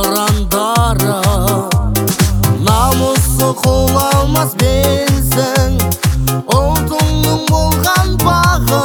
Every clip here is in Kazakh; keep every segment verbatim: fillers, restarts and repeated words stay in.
қырандары, намысы құламас белсің, ұлтыңның болған бағы.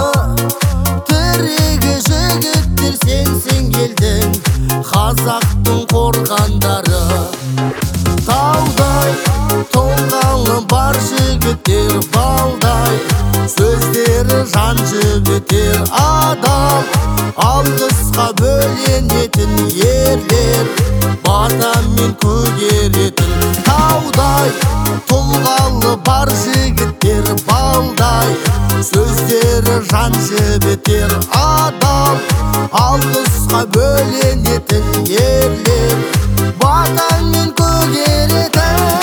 Тірегі жігіттер сенсің елдің, қазақтың қорғандары. Таудай толғалы бар жігіттер балдай, сөздері жан жібітер адал. Алғысқа бөленетін ерлер, батамен көгеретін. Таудай толғалы бар жігіттер балдай, сөздері жан жібітер адал. Алғысқа бөленетін ерлер, батамен көгеретін.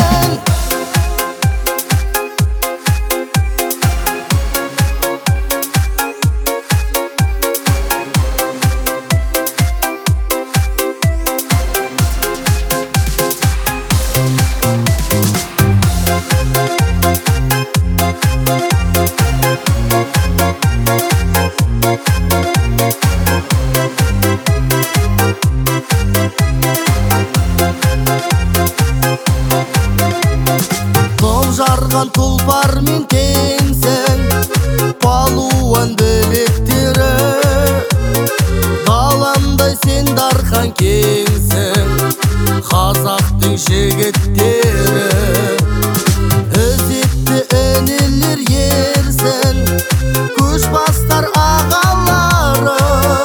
Жарған тұлпармен теңсің, палуан білектері. Даламдай сен дархан кеңсің, қазақтың жігіттері. Ізетті інілер ерсін, көш бастар ағалары.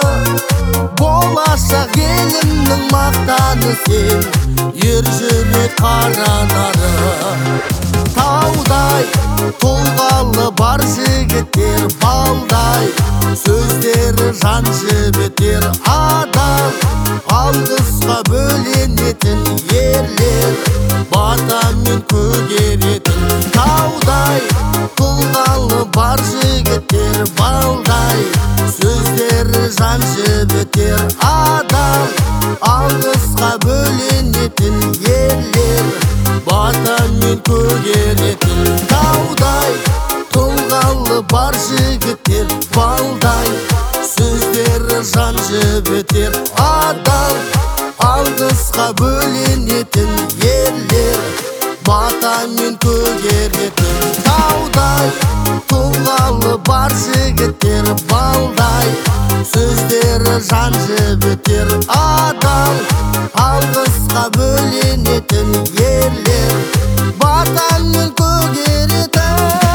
Болашақ елімнің мақтаны сен, ер жүрек қаранары. Таудай толғалы бар жігіттер балдай, сөздері жан жібітер адал. Алғысқа бөленетін ерлер, батамен көгеретін. Таудай толғалы бар жігіттер балдай, сөздері жан жібітер адал. Алғысқа бөленетін ерлер, батамен көгеретін. Таудай толғалы бар жігіттер балдай, сөздері жан жібітер адал. Алғысқа бөленетін ерлер, батамен көгеретін. Таудай толғалы бар жігіттер балдай, сөздері жан жібітер адал. Алғысқа бөленетін ерлер, батамен көгеретін.